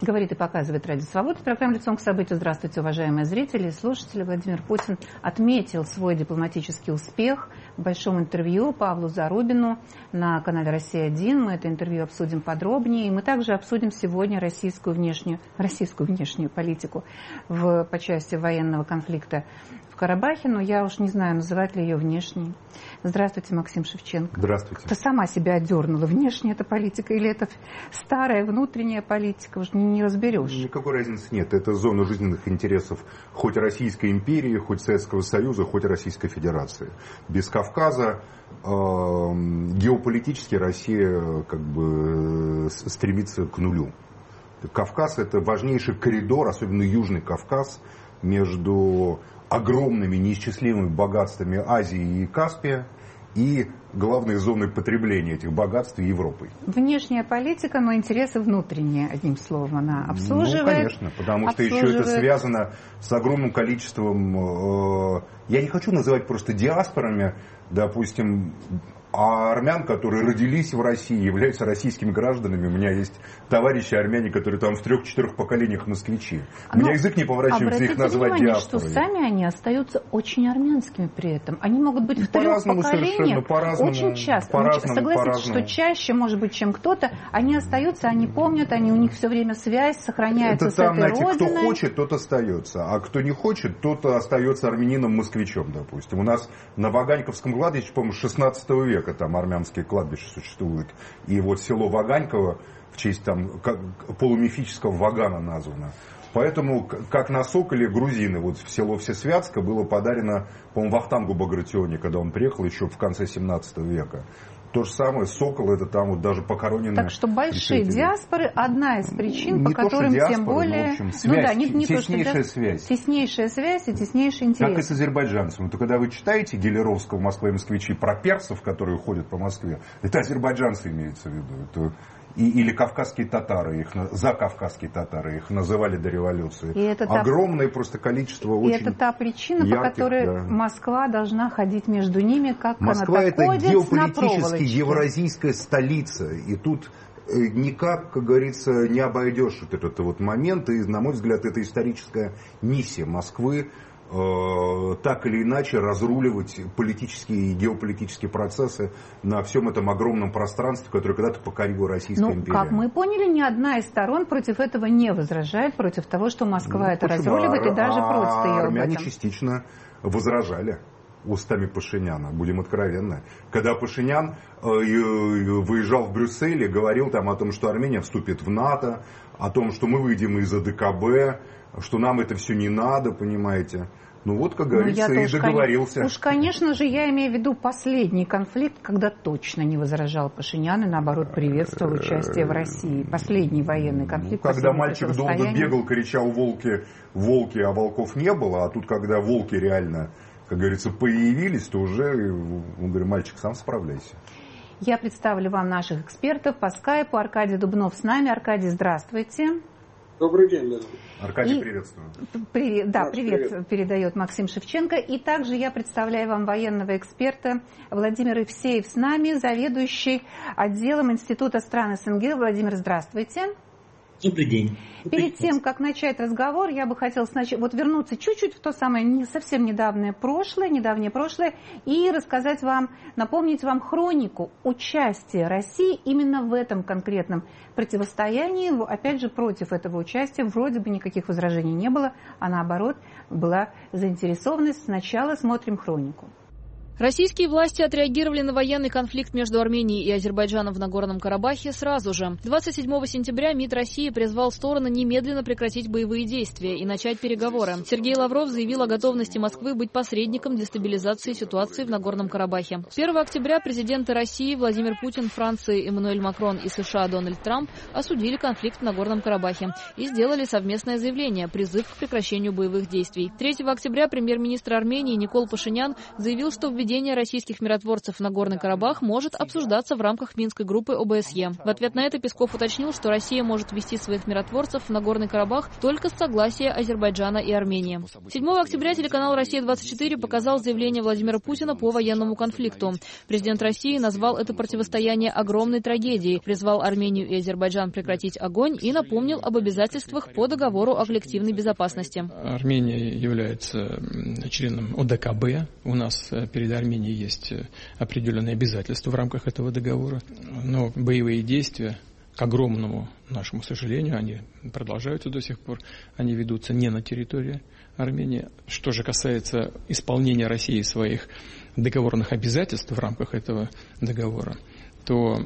Говорит и показывает Радио Свобода. Программа «Лицом к событию». Здравствуйте, уважаемые зрители и слушатели. Владимир Путин отметил свой дипломатический успех в большом интервью Павлу Зарубину на канале «Россия-1». Мы это интервью обсудим подробнее. И мы также обсудим сегодня российскую внешнюю политику по части военного конфликта в Карабахе. Но я уж не знаю, называть ли ее внешней. Здравствуйте, Максим Шевченко. Здравствуйте. Ты сама себя отдернула. Внешняя это политика или это старая внутренняя политика? Уж не разберешь. Никакой разницы нет. Это зона жизненных интересов хоть Российской империи, хоть Советского Союза, хоть Российской Федерации. Без Кавказа геополитически Россия стремится к нулю. Кавказ — это важнейший коридор, особенно Южный Кавказ, между огромными неисчислимыми богатствами Азии и Каспия и главной зоной потребления этих богатств Европой. Внешняя политика, но интересы внутренние, одним словом, она обслуживает. Ну, конечно, потому что еще это связано с огромным количеством, я не хочу называть просто диаспорами, допустим, армян, которые родились в России, являются российскими гражданами. У меня есть товарищи армяне, которые там в 3-4 поколениях москвичи. У меня язык не поворачивается их назвать диаспорой. Что сами они остаются очень армянскими при этом. Они могут быть в 3 поколениях очень часто. Согласитесь, что чаще, может быть, чем кто-то, они остаются, они помнят, у них все время связь сохраняется с этой родиной. Кто хочет, тот остается. А кто не хочет, тот остается армянином-москвичом, допустим. У нас на Ваганьковском кладбище, по-моему, 16 века там армянские кладбища существуют. И вот село Ваганьково в честь там полумифического Вагана названо. Поэтому, как на Соколе, грузины, вот в село Всесвятска было подарено, по-моему, Вахтангу Багратионе, когда он приехал еще в конце 17 века. То же самое, Сокол, это там вот даже похоронены. Так что большие диаспоры одна из причин, по которым тем более... Теснейшая связь. Теснейшая связь и теснейший интерес. Как и с азербайджанцами. То когда вы читаете Гелеровского «Москва и москвичи» про персов, которые ходят по Москве, это азербайджанцы имеется в виду. Это... Или кавказские татары, закавказские татары, их называли до революции. И это огромное просто количество очень ярких. И это та причина, по которой Москва должна ходить между ними, как Москва — это геополитически евразийская столица. И тут никак, как говорится, не обойдешь этот вот момент. И, на мой взгляд, это историческая миссия Москвы. Так или иначе разруливать политические и геополитические процессы на всем этом огромном пространстве, которое когда-то покорила Российская империя. Как мы поняли, ни одна из сторон против этого не возражает, против того, что Москва это разруливает, и даже просит ее об этом. Армяне частично возражали устами Пашиняна, будем откровенны. Когда Пашинян выезжал в Брюссель и говорил там о том, что Армения вступит в НАТО, о том, что мы выйдем из АДКБ, что нам это все не надо, понимаете. Ну вот, как говорится, и договорился. Конечно же, я имею в виду последний конфликт, когда точно не возражал Пашинян и, наоборот, приветствовал участие в России. Последний военный конфликт. Когда мальчик долго бегал, кричал «волки, волки», а волков не было, а тут, когда волки реально, как говорится, появились, то уже, он говорит, мальчик, сам справляйся. Я представлю вам наших экспертов по скайпу. Аркадий Дубнов с нами. Аркадий, здравствуйте. Добрый день, Лена. Аркадий, приветствую. Привет передает Максим Шевченко. И также я представляю вам военного эксперта Владимир Евсеев с нами, заведующий отделом Института стран СНГ. Владимир, здравствуйте. Добрый день. Перед тем, как начать разговор, я бы хотела вернуться чуть-чуть в то самое совсем недавнее прошлое, и рассказать вам, напомнить вам хронику участия России именно в этом конкретном противостоянии. Опять же, против этого участия вроде бы никаких возражений не было, а наоборот была заинтересованность. Сначала смотрим хронику. Российские власти отреагировали на военный конфликт между Арменией и Азербайджаном в Нагорном Карабахе сразу же. 27 сентября МИД России призвал стороны немедленно прекратить боевые действия и начать переговоры. Сергей Лавров заявил о готовности Москвы быть посредником для стабилизации ситуации в Нагорном Карабахе. 1 октября президенты России Владимир Путин, Франции Эммануэль Макрон и США Дональд Трамп осудили конфликт в Нагорном Карабахе и сделали совместное заявление – призыв к прекращению боевых действий. 3 октября премьер-министр Армении Никол Пашинян заявил, что введение введение российских миротворцев в Нагорный Карабах может обсуждаться в рамках Минской группы ОБСЕ. В ответ на это Песков уточнил, что Россия может ввести своих миротворцев в Нагорный Карабах только с согласия Азербайджана и Армении. 7 октября телеканал «Россия-24» показал заявление Владимира Путина по военному конфликту. Президент России назвал это противостояние огромной трагедией, призвал Армению и Азербайджан прекратить огонь и напомнил об обязательствах по договору о коллективной безопасности. Армения является членом ОДКБ. У нас перед Арменией есть определенные обязательства в рамках этого договора. Но боевые действия, к огромному нашему сожалению, они продолжаются до сих пор. Они ведутся не на территории Армении. Что же касается исполнения России своих договорных обязательств в рамках этого договора, то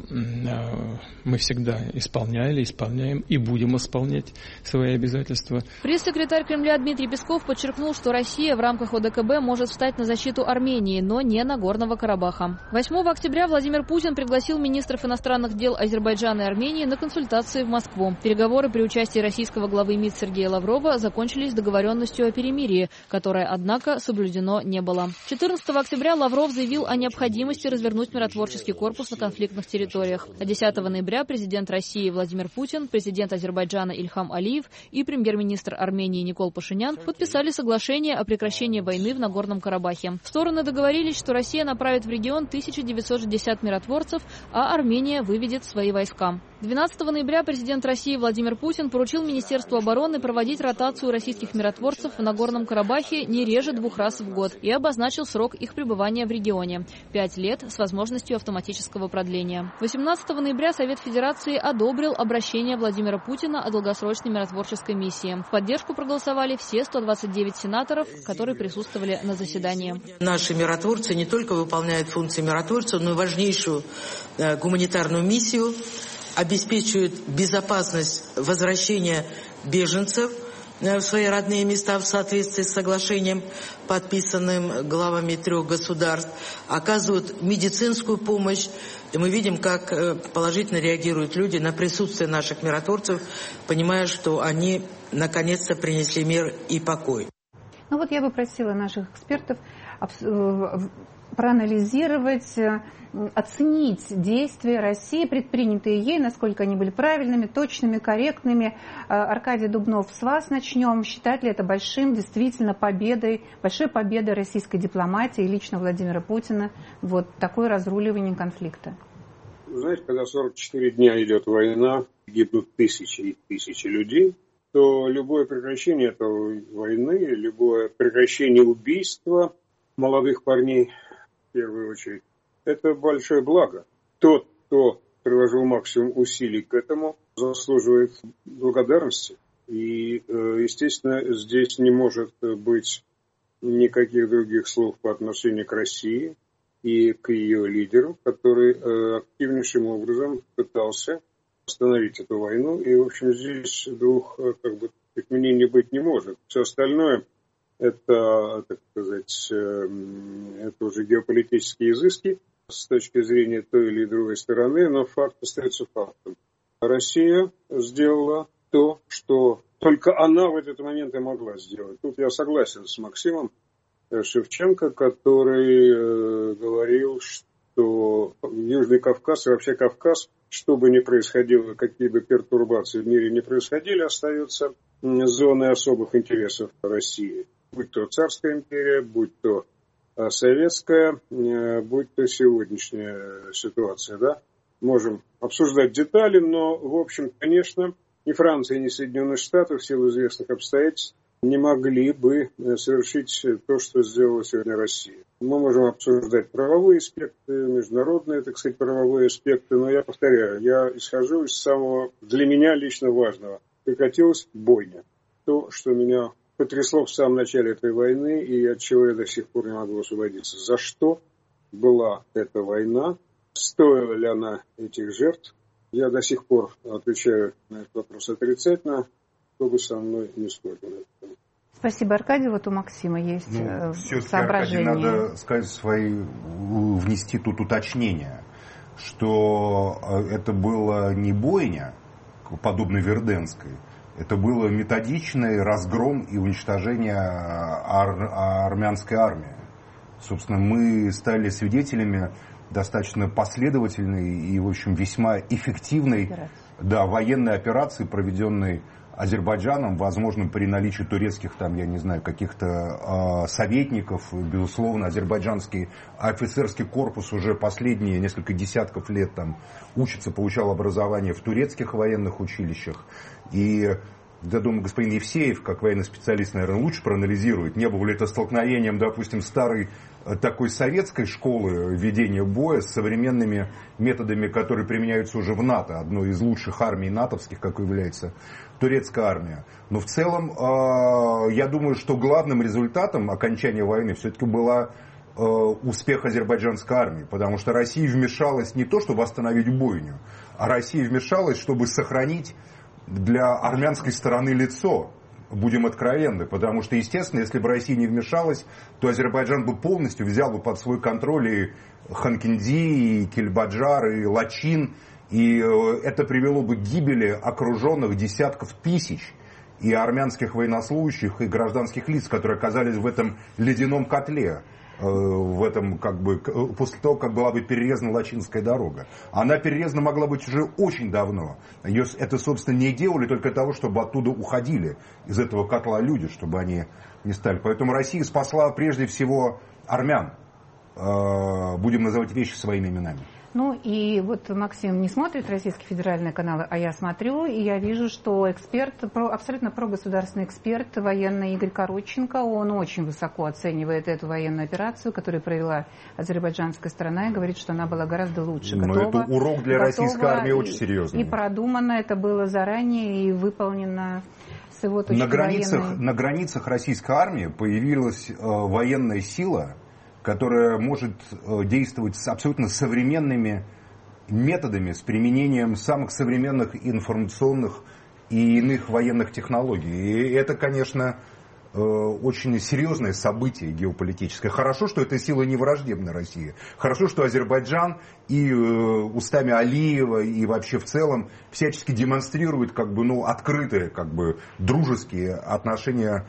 мы всегда исполняли, исполняем и будем исполнять свои обязательства. Пресс-секретарь Кремля Дмитрий Песков подчеркнул, что Россия в рамках ОДКБ может встать на защиту Армении, но не Нагорного Карабаха. 8 октября Владимир Путин пригласил министров иностранных дел Азербайджана и Армении на консультации в Москву. Переговоры при участии российского главы МИД Сергея Лаврова закончились договоренностью о перемирии, которое, однако, соблюдено не было. 14 октября Лавров заявил о необходимости развернуть миротворческий корпус на конфликтных территориях. А 10 ноября президент России Владимир Путин, президент Азербайджана Ильхам Алиев и премьер-министр Армении Никол Пашинян подписали соглашение о прекращении войны в Нагорном Карабахе. Стороны договорились, что Россия направит в регион 1960 миротворцев, а Армения выведет свои войска. 12 ноября президент России Владимир Путин поручил Министерству обороны проводить ротацию российских миротворцев в Нагорном Карабахе не реже 2 раз в год и обозначил срок их пребывания в регионе – 5 лет с возможностью автоматического продления. 18 ноября Совет Федерации одобрил обращение Владимира Путина о долгосрочной миротворческой миссии. В поддержку проголосовали все 129 сенаторов, которые присутствовали на заседании. Наши миротворцы не только выполняют функции миротворцев, но и важнейшую гуманитарную миссию, обеспечивают безопасность возвращения беженцев в свои родные места в соответствии с соглашением, подписанным главами 3 государств, оказывают медицинскую помощь. И мы видим, как положительно реагируют люди на присутствие наших миротворцев, понимая, что они наконец-то принесли мир и покой. Ну вот я бы просила наших экспертов проанализировать, оценить действия России, предпринятые ей, насколько они были правильными, точными, корректными. Аркадий Дубнов, с вас начнем. Считать ли это действительно большой победой российской дипломатии и лично Владимира Путина, вот такое разруливание конфликта? Знаете, когда 44 дня идет война, гибнут тысячи и тысячи людей, то любое прекращение этой войны, любое прекращение убийства молодых парней, в первую очередь, это большое благо. Тот, кто приложил максимум усилий к этому, заслуживает благодарности. И, естественно, здесь не может быть никаких других слов по отношению к России и к ее лидеру, который активнейшим образом пытался остановить эту войну. И, в общем, здесь двух мнений быть не может. Все остальное это, так сказать, это уже геополитические изыски с точки зрения той или другой стороны, но факт остается фактом. Россия сделала то, что только она в этот момент и могла сделать. Тут я согласен с Максимом Шевченко, который говорил, что Южный Кавказ и вообще Кавказ, что бы ни происходило, какие бы пертурбации в мире не происходили, остается зоной особых интересов России. Будь то Царская империя, будь то советская, будь то сегодняшняя ситуация, да. Можем обсуждать детали, но, в общем, конечно, ни Франция, ни Соединенные Штаты в силу известных обстоятельств не могли бы совершить то, что сделала сегодня Россия. Мы можем обсуждать правовые аспекты, международные, так сказать, правовые аспекты, но я повторяю, я исхожу из самого для меня лично важного. Прекратилась бойня. То, что меня потрясло в самом начале этой войны и от чего я до сих пор не могу освободиться. За что была эта война? Стоила ли она этих жертв? Я до сих пор отвечаю на этот вопрос отрицательно. Кто бы со мной не спорил. Спасибо, Аркадий. Вот у Максима есть соображения. Аркадий, надо внести тут уточнение, что это было не бойня, подобной Верденской. Это было методичный разгром и уничтожение армянской армии. Собственно, мы стали свидетелями достаточно последовательной и, в общем, весьма эффективной военной операции, проведенной Азербайджаном, возможно, при наличии турецких, там, я не знаю, каких-то советников. Безусловно, азербайджанский офицерский корпус уже последние несколько десятков лет там учится, получал образование в турецких военных училищах. И я думаю, господин Евсеев, как военный специалист, наверное, лучше проанализирует, не было ли это столкновением, допустим, старой такой советской школы ведения боя с современными методами, которые применяются уже в НАТО, одной из лучших армий натовских, как является турецкая армия. Но в целом, я думаю, что главным результатом окончания войны все-таки была успех азербайджанской армии, потому что Россия вмешалась не то, чтобы остановить бойню, а Россия вмешалась, чтобы сохранить для армянской стороны лицо, будем откровенны, потому что, естественно, если бы Россия не вмешалась, то Азербайджан бы полностью взял бы под свой контроль и Ханкинди, и Кельбаджар, и Лачин, и это привело бы к гибели окруженных десятков тысяч и армянских военнослужащих, и гражданских лиц, которые оказались в этом ледяном котле, в этом, после того, как была бы перерезана Лачинская дорога. Она перерезана могла быть уже очень давно. Ее это, собственно, не делали только для того, чтобы оттуда уходили из этого котла люди, чтобы они не стали. Поэтому Россия спасла прежде всего армян. Будем называть вещи своими именами. Ну и вот Максим не смотрит российские федеральные каналы, а я смотрю, и я вижу, что абсолютно прогосударственный эксперт военный Игорь Коротченко, он очень высоко оценивает эту военную операцию, которую провела азербайджанская сторона, и говорит, что она была гораздо лучше. Но это урок для российской армии очень серьезный. И продумано это было заранее и выполнено с его точки зрения. На границах российской армии появилась военная сила, которая может действовать с абсолютно современными методами, с применением самых современных информационных и иных военных технологий. И это, конечно, очень серьезное событие геополитическое. Хорошо, что эта сила не враждебна России. Хорошо, что Азербайджан и устами Алиева, и вообще в целом всячески демонстрирует открытые, дружеские отношения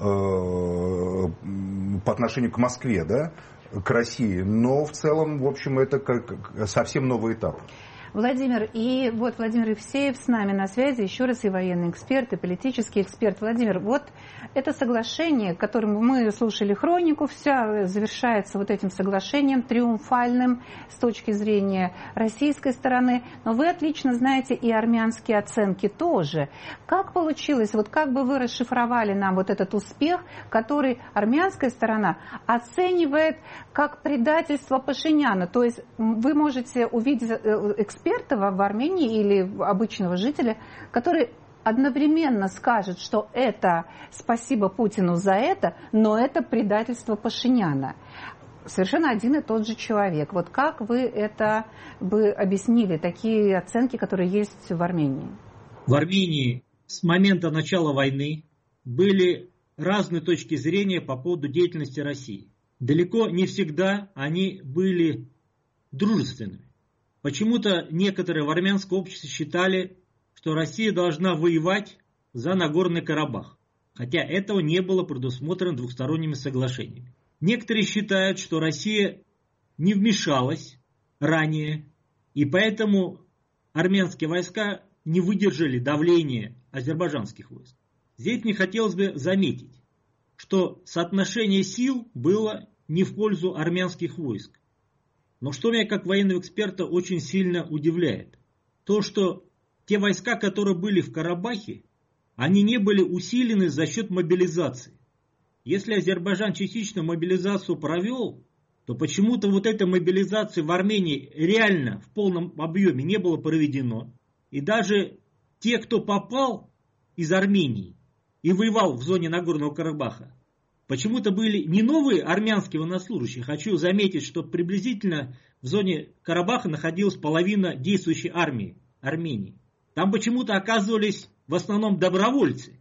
по отношению к Москве, к России, но в целом, в общем, это совсем новый этап. Владимир, и вот Владимир Евсеев с нами на связи, еще раз и военный эксперт, и политический эксперт. Владимир, вот это соглашение, которым мы слушали хронику, все завершается вот этим соглашением триумфальным с точки зрения российской стороны, но вы отлично знаете и армянские оценки тоже. Как получилось, вот как бы вы расшифровали нам вот этот успех, который армянская сторона оценивает как предательство Пашиняна? То есть вы можете увидеть эксперта в Армении или обычного жителя, который одновременно скажет, что это спасибо Путину за это, но это предательство Пашиняна. Совершенно один и тот же человек. Вот как вы это бы объяснили, такие оценки, которые есть в Армении? В Армении с момента начала войны были разные точки зрения по поводу деятельности России. Далеко не всегда они были дружественными. Почему-то некоторые в армянском обществе считали, что Россия должна воевать за Нагорный Карабах, хотя этого не было предусмотрено двухсторонними соглашениями. Некоторые считают, что Россия не вмешалась ранее, и поэтому армянские войска не выдержали давления азербайджанских войск. Здесь мне хотелось бы заметить, что соотношение сил было не в пользу армянских войск. Но что меня как военного эксперта очень сильно удивляет, то что те войска, которые были в Карабахе, они не были усилены за счет мобилизации. Если Азербайджан частично мобилизацию провел, то почему-то вот этой мобилизации в Армении реально в полном объеме не было проведено. И даже те, кто попал из Армении и воевал в зоне Нагорного Карабаха, почему-то были не новые армянские военнослужащие. Хочу заметить, что приблизительно в зоне Карабаха находилась половина действующей армии Армении. Там почему-то оказывались в основном добровольцы.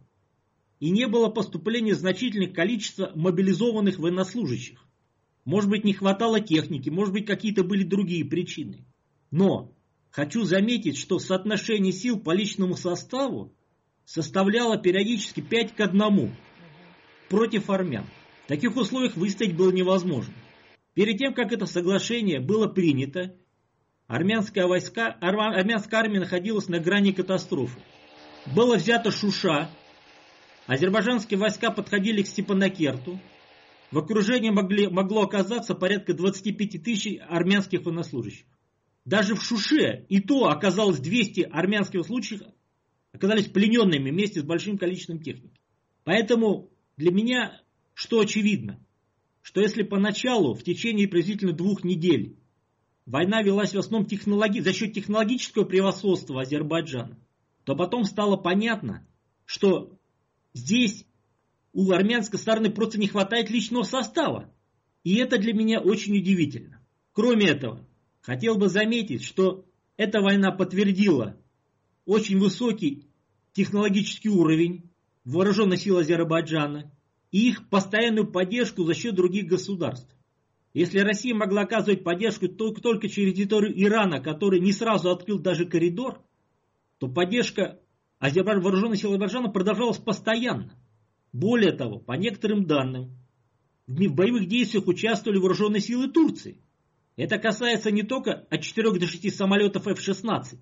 И не было поступления значительных количества мобилизованных военнослужащих. Может быть, не хватало техники, может быть, какие-то были другие причины. Но хочу заметить, что соотношение сил по личному составу составляло периодически 5 к 1 против армян. В таких условиях выстоять было невозможно. Перед тем, как это соглашение было принято, армянская армия находилась на грани катастрофы. Было взято Шуша, азербайджанские войска подходили к Степанакерту, в окружении могло оказаться порядка 25 тысяч армянских военнослужащих. Даже в Шуше и то оказалось 200 армянских военнослужащих оказались плененными вместе с большим количеством техники. Поэтому для меня что очевидно, что если поначалу в течение приблизительно 2 недель война велась в основном за счет технологического превосходства Азербайджана, то потом стало понятно, что здесь у армянской стороны просто не хватает личного состава. И это для меня очень удивительно. Кроме этого, хотел бы заметить, что эта война подтвердила очень высокий технологический уровень вооруженных сил Азербайджана и их постоянную поддержку за счет других государств. Если Россия могла оказывать поддержку только через территорию Ирана, который не сразу открыл даже коридор, то поддержка вооруженных сил Азербайджана продолжалась постоянно. Более того, по некоторым данным, в боевых действиях участвовали вооруженные силы Турции. Это касается не только от 4 до 6 самолетов F-16,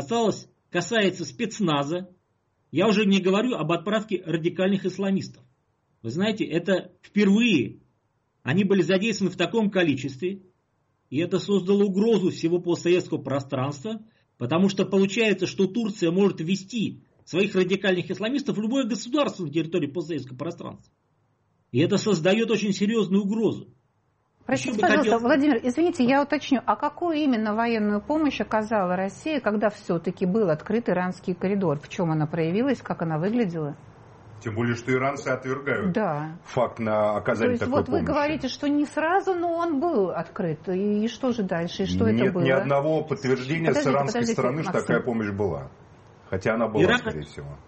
касается спецназа. Я уже не говорю об отправке радикальных исламистов. Вы знаете, это впервые они были задействованы в таком количестве, и это создало угрозу всего постсоветского пространства, потому что получается, что Турция может ввести своих радикальных исламистов в любое государство на территории постсоветского пространства. И это создает очень серьезную угрозу. Простите, пожалуйста, Владимир, извините, я уточню, а какую именно военную помощь оказала Россия, когда все-таки был открыт иранский коридор? В чем она проявилась, как она выглядела? Тем более, что иранцы отвергают факт на оказание такой помощи. То есть, вот вы говорите, что не сразу, но он был открыт. И что же дальше? И что это было? Нет ни одного подтверждения с иранской стороны, что такая помощь была. Хотя она была, скорее всего.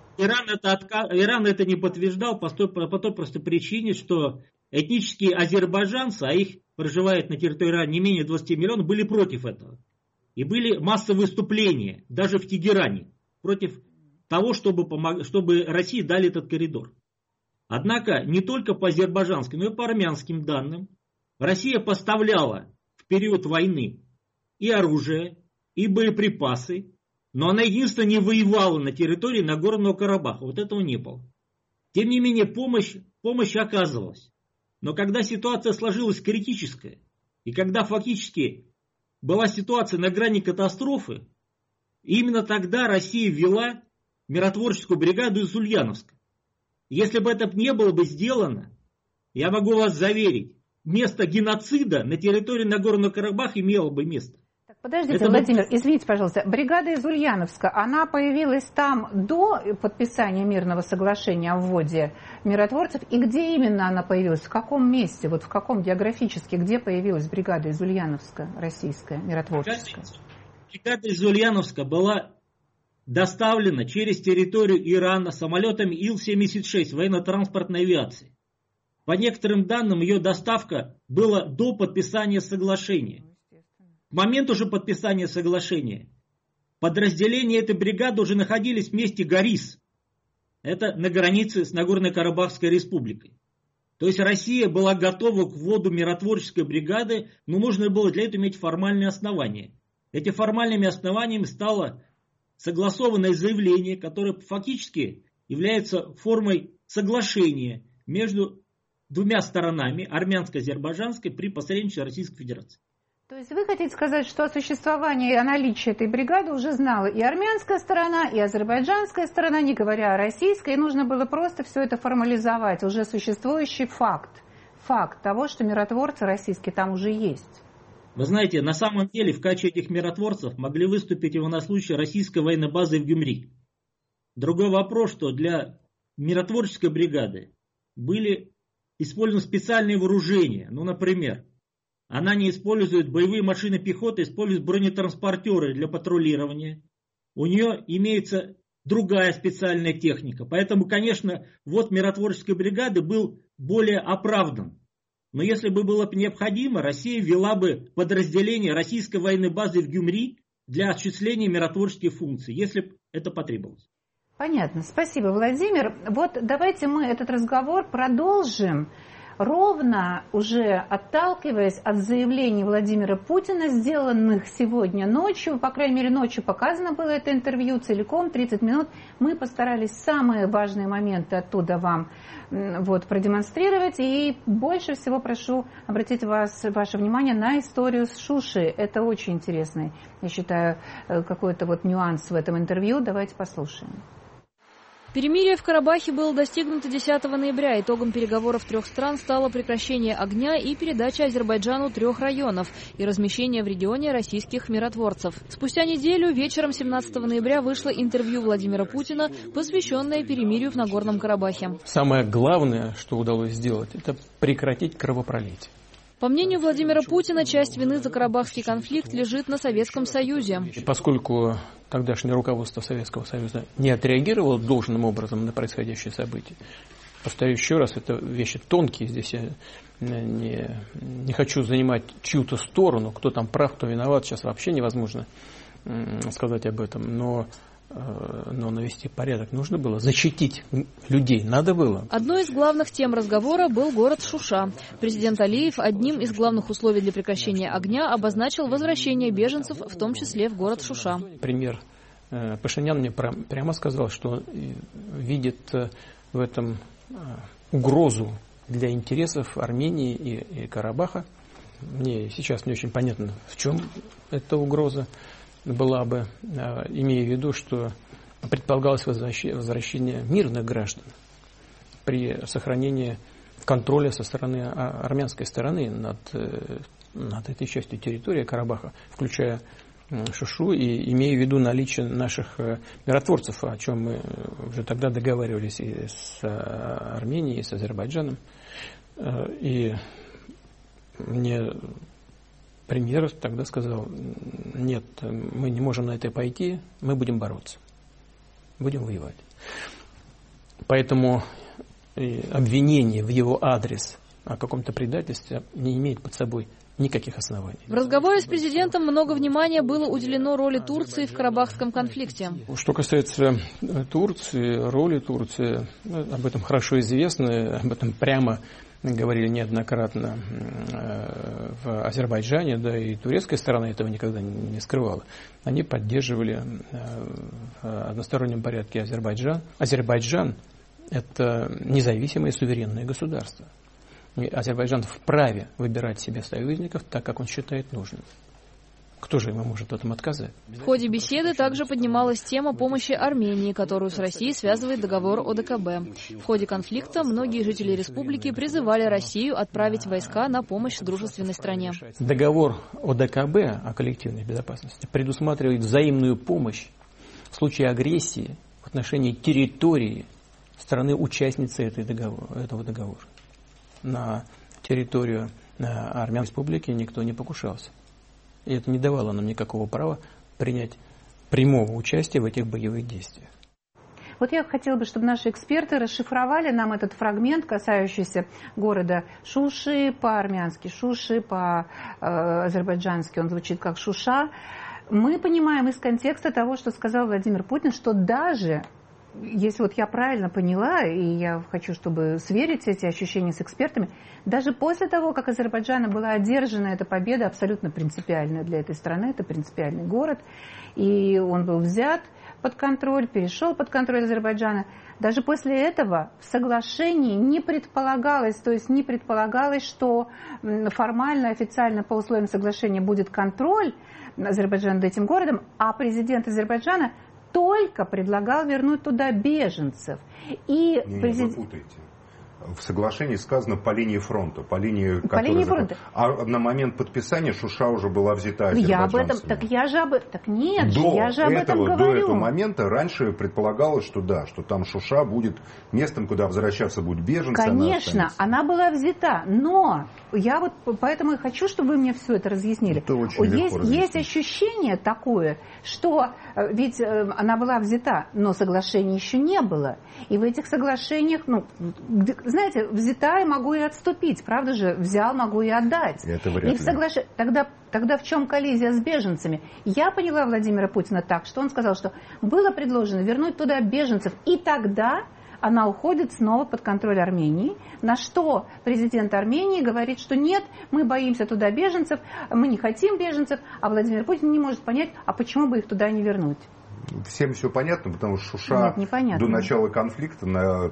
Иран это не подтверждал по той простой причине, что этнические азербайджанцы, а их проживает на территории Ирана не менее 20 миллионов, были против этого. И были массовые выступления, даже в Тегеране, против того, чтобы России дали этот коридор. Однако не только по азербайджанским, но и по армянским данным Россия поставляла в период войны и оружие, и боеприпасы, но она единственное не воевала на территории Нагорного Карабаха. Вот этого не было. Тем не менее, помощь оказывалась. Но когда ситуация сложилась критическая, и когда фактически была ситуация на грани катастрофы, именно тогда Россия ввела миротворческую бригаду из Ульяновска. Если бы это не было бы сделано, я могу вас заверить, место геноцида на территории Нагорного Карабаха имело бы место. Подождите, Владимир, извините, пожалуйста, бригада из Ульяновска, она появилась там до подписания мирного соглашения о вводе миротворцев, и где именно она появилась, в каком месте, вот в каком географически, где появилась бригада из Ульяновска, российская, миротворческая? Бригада из Ульяновска была доставлена через территорию Ирана самолетами Ил-76 военно-транспортной авиации. По некоторым данным, ее доставка была до подписания соглашения. В момент уже подписания соглашения подразделения этой бригады уже находились в месте Горис. Это на границе с Нагорно-Карабахской республикой. То есть Россия была готова к вводу миротворческой бригады, но нужно было для этого иметь формальные основания. Этими формальными основаниями стало согласованное заявление, которое фактически является формой соглашения между двумя сторонами, армянско-азербайджанской, при посредничестве Российской Федерации. То есть вы хотите сказать, что о существовании и о наличии этой бригады уже знала и армянская сторона, и азербайджанская сторона, не говоря о российской, и нужно было просто все это формализовать, уже существующий факт того, что миротворцы российские там уже есть. Вы знаете, на самом деле в качестве этих миротворцев могли выступить и военнослужащие российской военной базы в Гюмри. Другой вопрос, что для миротворческой бригады были использованы специальные вооружения, например, она не использует боевые машины пехоты, использует бронетранспортеры для патрулирования. У нее имеется другая специальная техника. Поэтому, конечно, ввод миротворческой бригады был более оправдан. Но если бы было необходимо, Россия ввела бы подразделение российской военной базы в Гюмри для осуществления миротворческих функций, если бы это потребовалось. Понятно. Спасибо, Владимир. Вот давайте мы этот разговор продолжим ровно уже отталкиваясь от заявлений Владимира Путина, сделанных сегодня ночью, по крайней мере ночью показано было это интервью целиком, 30 минут, мы постарались самые важные моменты оттуда вам продемонстрировать. И больше всего прошу обратить ваше внимание на историю с Шуши. Это очень интересный, я считаю, какой-то нюанс в этом интервью. Давайте послушаем. Перемирие в Карабахе было достигнуто 10 ноября. Итогом переговоров 3 стран стало прекращение огня и передача Азербайджану 3 районов и размещение в регионе российских миротворцев. Спустя неделю, вечером 17 ноября, вышло интервью Владимира Путина, посвященное перемирию в Нагорном Карабахе. Самое главное, что удалось сделать, это прекратить кровопролитие. По мнению Владимира Путина, часть вины за карабахский конфликт лежит на Советском Союзе. И поскольку тогдашнее руководство Советского Союза не отреагировало должным образом на происходящие события, повторю еще раз, это вещи тонкие, здесь я не хочу занимать чью-то сторону, кто там прав, кто виноват, сейчас вообще невозможно сказать об этом, но навести порядок нужно было, защитить людей надо было. Одной из главных тем разговора был город Шуша. Президент Алиев одним из главных условий для прекращения огня обозначил возвращение беженцев, в том числе в город Шуша. Премьер Пашинян мне прямо сказал, что видит в этом угрозу для интересов Армении и Карабаха. Мне сейчас не очень понятно, в чем эта угроза была бы, имея в виду, что предполагалось возвращение мирных граждан при сохранении контроля со стороны армянской стороны над этой частью территории Карабаха, включая Шушу, и имея в виду наличие наших миротворцев, о чем мы уже тогда договаривались и с Арменией, и с Азербайджаном. И мне премьер тогда сказал: нет, мы не можем на это пойти, мы будем бороться, будем воевать. Поэтому обвинение в его адрес о каком-то предательстве не имеет под собой никаких оснований. В разговоре с президентом много внимания было уделено роли Турции в карабахском конфликте. Что касается Турции, роли Турции, об этом хорошо известно, об этом прямо говорили неоднократно в Азербайджане, да, и турецкая сторона этого никогда не скрывала. Они поддерживали в одностороннем порядке Азербайджан. Азербайджан – это независимое суверенное государство. И Азербайджан вправе выбирать себе союзников так, как он считает нужным. Кто же ему может в этом отказать? В ходе беседы также поднималась тема помощи Армении, которую с Россией связывает договор ОДКБ. В ходе конфликта многие жители республики призывали Россию отправить войска на помощь дружественной стране. Договор ОДКБ о коллективной безопасности предусматривает взаимную помощь в случае агрессии в отношении территории страны-участницы этого договора. На территорию Армянской республики никто не покушался. И это не давало нам никакого права принять прямого участия в этих боевых действиях. Вот я хотела бы, чтобы наши эксперты расшифровали нам этот фрагмент, касающийся города Шуши, по-армянски Шуши, по-азербайджански он звучит как Шуша. Мы понимаем из контекста того, что сказал Владимир Путин, что даже, если я правильно поняла, и я хочу, чтобы сверить эти ощущения с экспертами, даже после того, как Азербайджаном была одержана эта победа, абсолютно принципиальная для этой страны, это принципиальный город, и он был взят под контроль, перешел под контроль Азербайджана, даже после этого в соглашении не предполагалось, что формально, официально по условиям соглашения будет контроль Азербайджана над этим городом, а президент Азербайджана только предлагал вернуть туда беженцев. И вы путаете. В соглашении сказано по линии фронта, по линии фронта. А на момент подписания Шуша уже была взята азербайджанцами. Я же об этом говорю. До этого момента раньше предполагалось, что что там Шуша будет местом, куда возвращаться будут беженцы. Конечно, она была взята, но я поэтому и хочу, чтобы вы мне все это разъяснили. Это очень легко разъяснить. Есть ощущение такое, что ведь она была взята, но соглашений еще не было. И в этих соглашениях, знаете, взята я могу и отступить, правда же? Взял, могу и отдать. Это вряд ли. Тогда в чем коллизия с беженцами? Я поняла Владимира Путина так, что он сказал, что было предложено вернуть туда беженцев, и тогда она уходит снова под контроль Армении, на что президент Армении говорит, что нет, мы боимся туда беженцев, мы не хотим беженцев, а Владимир Путин не может понять, а почему бы их туда не вернуть. Всем все понятно, потому что Шуша до начала конфликта на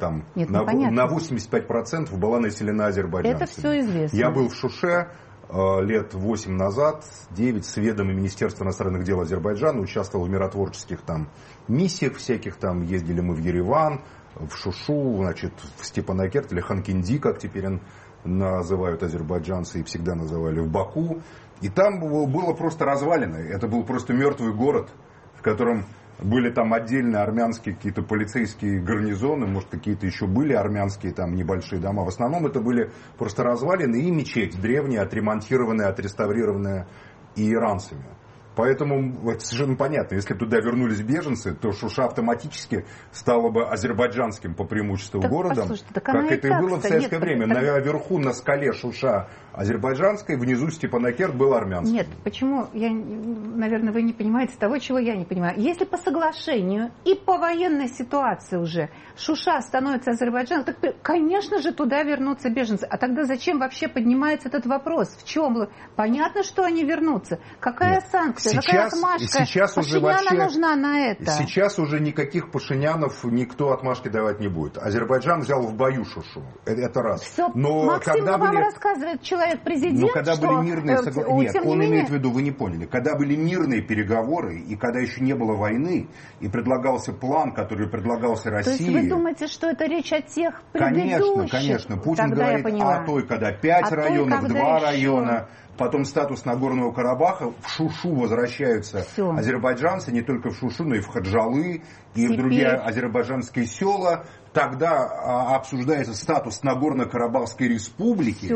85% была населена азербайджанцами. Это все известно. Я был в Шуше лет 8 назад, 9, с ведомым Министерства иностранных дел Азербайджана, участвовал в миротворческих там миссиях всяких, там ездили мы в Ереван, в Шушу, значит, в Степанакерт или Ханкинди, как теперь называют азербайджанцы и всегда называли, в Баку. И там было просто развалины, это был просто мертвый город, в котором были там отдельные армянские какие-то полицейские гарнизоны, может, какие-то еще были армянские там небольшие дома. В основном это были просто развалины и мечеть древняя, отремонтированная, отреставрированная иранцами. Поэтому это совершенно понятно, если бы туда вернулись беженцы, то Шуша автоматически стала бы азербайджанским по преимуществу городом, как это и было в советское время. Наверху на скале Шуша азербайджанской, внизу Степанакерт был армянский. Нет, почему? Наверное, вы не понимаете того, чего я не понимаю. Если по соглашению и по военной ситуации уже Шуша становится Азербайджаном, так, конечно же, туда вернутся беженцы. А тогда зачем вообще поднимается этот вопрос? В чем? Понятно, что они вернутся. Какая санкция? Какая отмашка? Пашиняна нужна на это. Сейчас уже никаких Пашинянов никто отмашки давать не будет. Азербайджан взял в бою Шушу. Это раз. Все, но Максим, когда вам рассказывает человек-президент, но когда были мирные Нет, он имеет в виду, вы не поняли. Когда были мирные переговоры, и когда еще не было войны, и предлагался план, который предлагался России... То есть вы думаете, что это речь о тех предыдущих? Конечно. Путин говорит о той, когда 5 районов, 2 района... Потом статус Нагорного Карабаха, в Шушу возвращаются азербайджанцы, не только в Шушу, но и в Хаджалы, и в другие азербайджанские села. Тогда обсуждается статус Нагорно-Карабахской республики.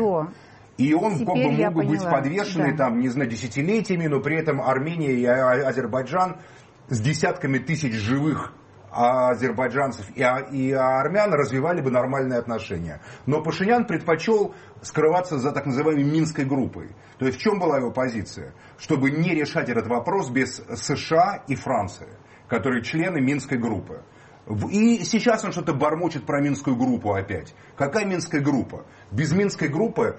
И он мог быть подвешенный там, не знаю, десятилетиями, но при этом Армения и Азербайджан с десятками тысяч живых азербайджанцев и армян развивали бы нормальные отношения. Но Пашинян предпочел скрываться за так называемой Минской группой. То есть в чем была его позиция? Чтобы не решать этот вопрос без США и Франции, которые члены Минской группы. И сейчас он что-то бормочет про Минскую группу опять. Какая Минская группа? Без Минской группы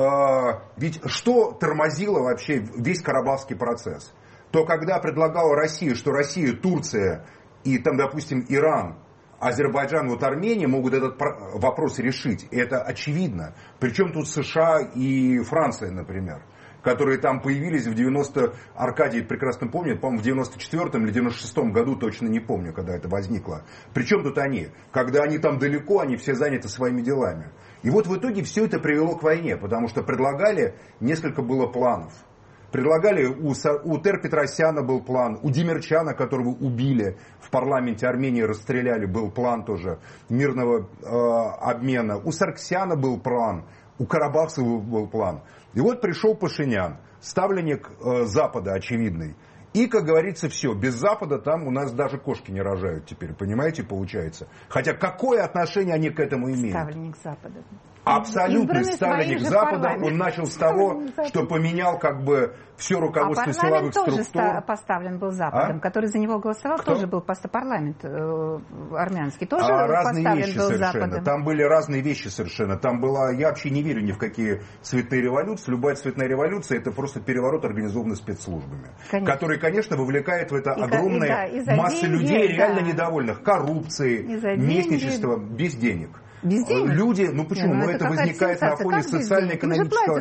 ведь что тормозило вообще весь карабахский процесс? То когда предлагала Россия, что Россия, Турция и там, допустим, Иран, Азербайджан, вот Армения могут этот вопрос решить. И это очевидно. Причем тут США и Франция, например, которые там появились в 90... Аркадий прекрасно помнит, по-моему, в 94-м или 96-м году, точно не помню, когда это возникло. Причем тут они? Когда они там далеко, они все заняты своими делами. И вот в итоге все это привело к войне, потому что предлагали, несколько было планов. Предлагали, у Тер-Петросяна был план, у Демирчана, которого убили в парламенте Армении, расстреляли, был план тоже мирного обмена. У Сарксяна был план, у Карабахцева был план. И вот пришел Пашинян, ставленник Запада очевидный. И, как говорится, все, без Запада там у нас даже кошки не рожают теперь, понимаете, получается. Хотя какое отношение они к этому имеют? Ставленник Запада. Абсолютный ставленник Запада, он начал с того, что поменял как бы все руководство силовых структур. Тоже поставлен был Западом, который за него голосовал, тоже был парламент армянский, тоже поставлен был Западом. Там были разные вещи совершенно. Там была, я вообще не верю ни в какие цветные революции. Любая цветная революция — это просто переворот, организованный спецслужбами, который, конечно, вовлекает в это огромные массы людей, реально недовольных коррупцией, местничеством, без денег. Люди, почему? Это возникает на фоне социально-экономического...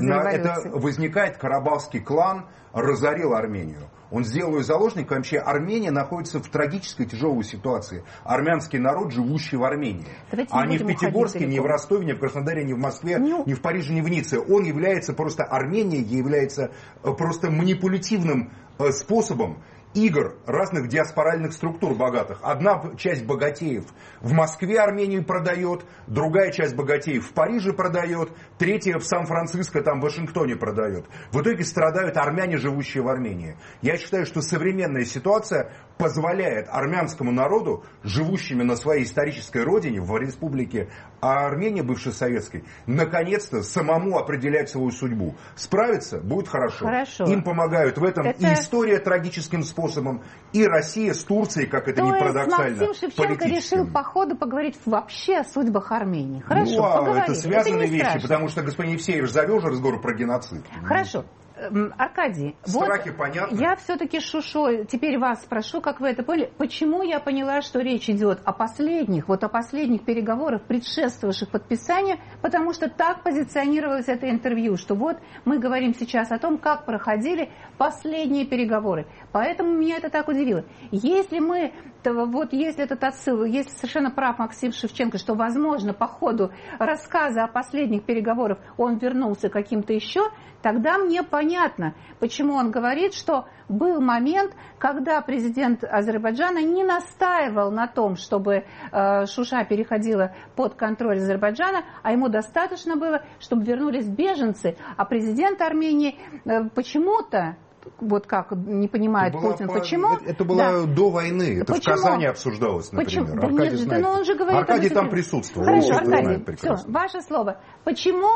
Это возникает, карабахский клан разорил Армению. Он сделал ее заложником. Вообще Армения находится в трагической, тяжелой ситуации. Армянский народ, живущий в Армении. А не в Пятигорске, не в Ростове, не в Краснодаре, не в Москве, не в Париже, не в Ницце. Он является просто... Армения является просто манипулятивным способом игр разных диаспоральных структур богатых. Одна часть богатеев в Москве Армению продает, другая часть богатеев в Париже продает, третья в Сан-Франциско, там в Вашингтоне продает. В итоге страдают армяне, живущие в Армении. Я считаю, что современная ситуация позволяет армянскому народу, живущими на своей исторической родине, в республике Армения, бывшей советской, наконец-то самому определять свою судьбу. Справиться будет хорошо. Им помогают в этом и история трагическим способом способом, и Россия с Турцией, как это то ни есть парадоксально, Максим Шевченко решил по ходу поговорить вообще о судьбах Армении. Хорошо, поговорим. Это связанные вещи, страшно. потому что господин Евсеевич завел же разговор про геноцид. Хорошо. Аркадий, страхи вот понятны. Я все-таки теперь вас спрошу, как вы это поняли, почему я поняла, что речь идет о последних переговорах, предшествовавших подписанию, потому что так позиционировалось это интервью, что вот мы говорим сейчас о том, как проходили последние переговоры. Поэтому меня это так удивило. Если этот отсыл, если совершенно прав Максим Шевченко, что, возможно, по ходу рассказа о последних переговорах он вернулся каким-то еще, тогда мне понятно, почему он говорит, что был момент, когда президент Азербайджана не настаивал на том, чтобы Шуша переходила под контроль Азербайджана, а ему достаточно было, чтобы вернулись беженцы, а президент Армении почему-то, вот как не понимает Путин, почему? Это было до войны, это почему? В Казани обсуждалось, например. Почему? Аркадий знает. Он же говорит, Аркадий там присутствовал. Хорошо, он Аркадий, все, ваше слово. Почему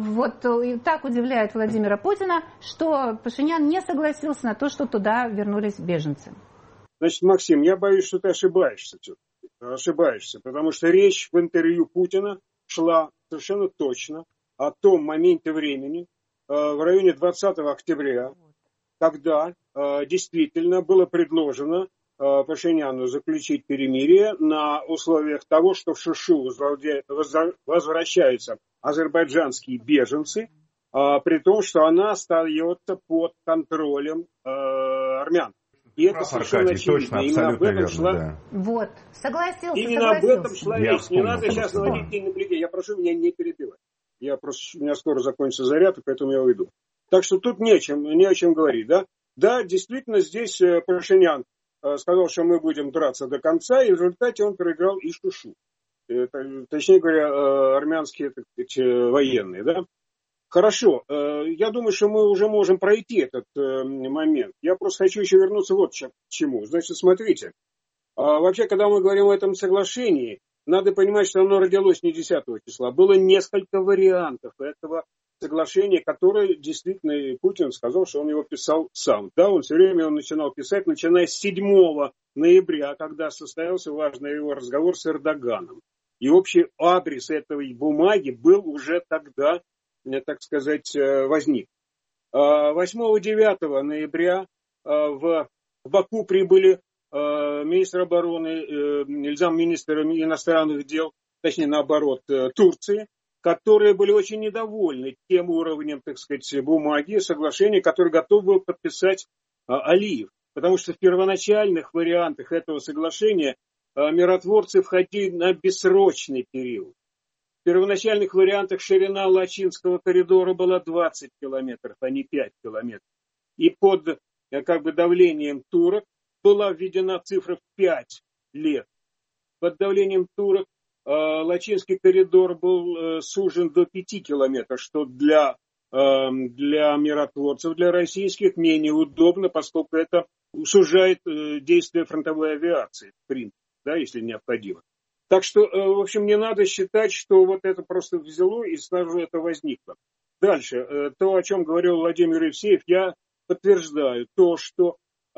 так удивляет Владимира Путина, что Пашинян не согласился на то, что туда вернулись беженцы? Значит, Максим, я боюсь, что ты ошибаешься. Ошибаешься, потому что речь в интервью Путина шла совершенно точно о том моменте времени в районе 20 октября, когда действительно было предложено Пашиняну заключить перемирие на условиях того, что в Шушу возвращаются азербайджанские беженцы, при том, что она остается под контролем армян. И это совершенно очевидно. Именно об этом шла... Вот, согласился. Именно об этом шла речь. Не надо сейчас наводить тень на плите. Я прошу меня не перебивать. У меня скоро закончится заряд, и поэтому я уйду. Так что тут не о чем говорить, да? Да, действительно, здесь Пашинян сказал, что мы будем драться до конца, и в результате он проиграл и Шушу. Точнее говоря, армянские, так сказать, военные, да? Хорошо, я думаю, что мы уже можем пройти этот момент. Я просто хочу еще вернуться вот к чему. Значит, смотрите, вообще, когда мы говорим о этом соглашении, надо понимать, что оно родилось не 10 числа. Было несколько вариантов этого соглашения, которое действительно Путин сказал, что он его писал сам. Да, он все время начинал писать, начиная с 7 ноября, когда состоялся важный его разговор с Эрдоганом. И общий адрес этой бумаги был уже тогда, так сказать, возник. 8-9 ноября в Баку прибыли министр обороны, замминистра иностранных дел, точнее наоборот, Турции, которые были очень недовольны тем уровнем, так сказать, бумаги, соглашения, который готов был подписать Алиев. Потому что в первоначальных вариантах этого соглашения миротворцы входили на бессрочный период. В первоначальных вариантах ширина Лачинского коридора была 20 километров, а не 5 километров. И под давлением турок была введена цифра в 5 лет. Под давлением турок Лачинский коридор был сужен до 5 километров, что для миротворцев, для российских менее удобно, поскольку это сужает действие фронтовой авиации, в принципе, да, если необходимо. Так что, в общем, не надо считать, что вот это просто взяло и сразу это возникло. Дальше, то, о чем говорил Владимир Евсеев, я подтверждаю то, что